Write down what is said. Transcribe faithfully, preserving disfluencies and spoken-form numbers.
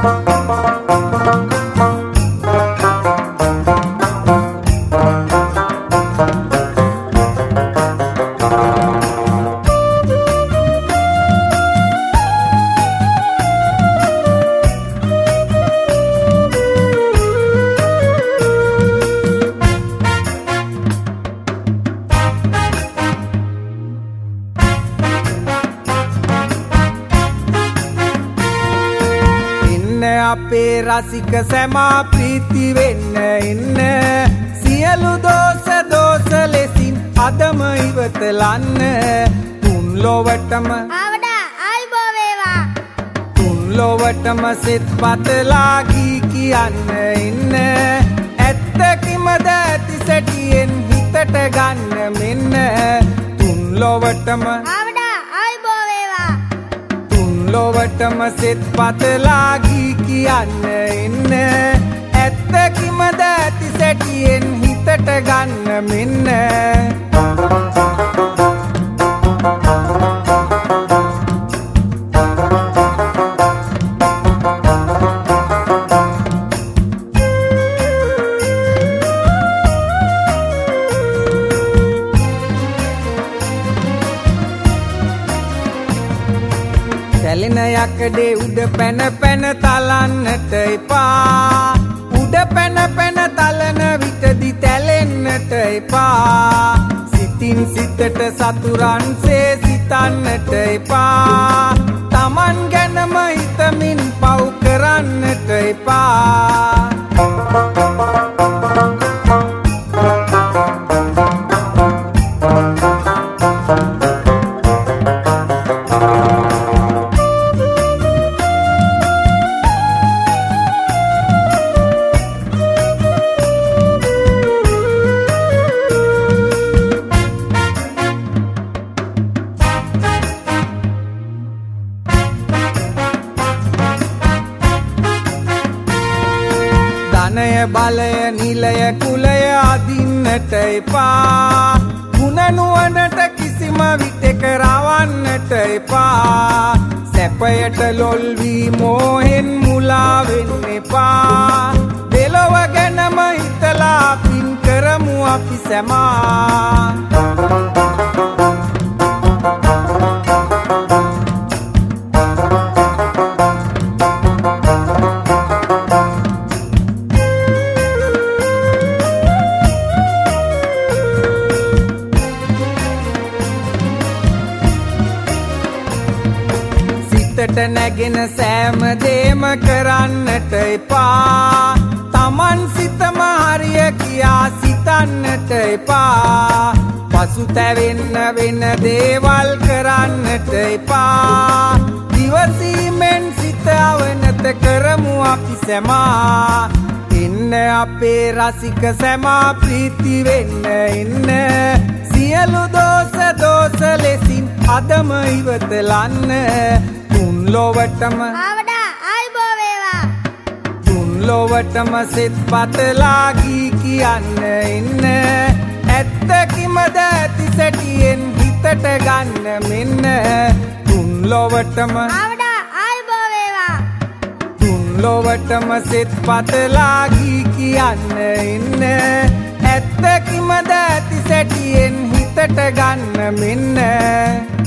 අපේ රසික සැමා ප්‍රීති වෙන්න එන්න සියලු දෝෂ දෝෂ ලෙසින් අදම ඉවතලන්න තුන් ලොවටම ආවඩා ආයිබෝ වේවා තුන් ලොවටම සෙත් පතලා ගී කියන්න එන්න ඇත්ත කිමද ඇති සැටියෙන් හිතට ගන්න මෙන්න තුන් ලොවටම ආවඩා ආයිබෝ වේවා ලොවටම සෙත් පතලා ගී කියන්න එන්න ඇත්ත කිමද ඇති සැටියෙන් හිතට ගන්න මෙන්න සැලෙන යකඩේ උඩ පැන පැන තලන්නට එපා උඩ පැන පැන තලන විටදි තැලෙන්නට එපා සිතින් සිතට සතුරන්සේ සිතන්නට එපා තමන් ගැනම හිතමින් පව් කරන්නට එපා ධනය බලය නිලය කුලය අදින්නට එපා ගුණ නුවණට කිසිම විටක රවන්නට එපා සැපයට ලොල් වී මෝහෙන් මුලා වෙන්න එපා දෙලොව ගැනම හිතලා පින් කරමු අපි සැමා සිතට නැගෙන සෑම දේම කරන්නට එපා තමන් සිතම හරිය කියා සිතන්නට එපා පසුතැවෙන්න වෙන දේවල් කරන්නට එපා දිවසීමෙන් සිත අවනත කරමු අපි සැමා එන්න අපේ රසික සැමා ප්‍රීති වෙන්න එන්න සියලු දෝෂ දෝෂ ලෙසින් අදම ඉවතලන්න තුන් ලොවටම ආවඩා ආයිබෝ වේවා තුන් ලොවටම සෙත් පතලා ගී කියන්න එන්න ඇත්ත කිමද ඇති සැටියෙන් හිතට ගන්න මෙන්න තුන් ලොවටම ආවඩා ආයිබෝ වේවා තුන් ලොවටම සෙත් පතලා ගී කියන්න එන්න ඇත්ත කිමද ඇති සැටියෙන් හිතට ගන්න මෙන්න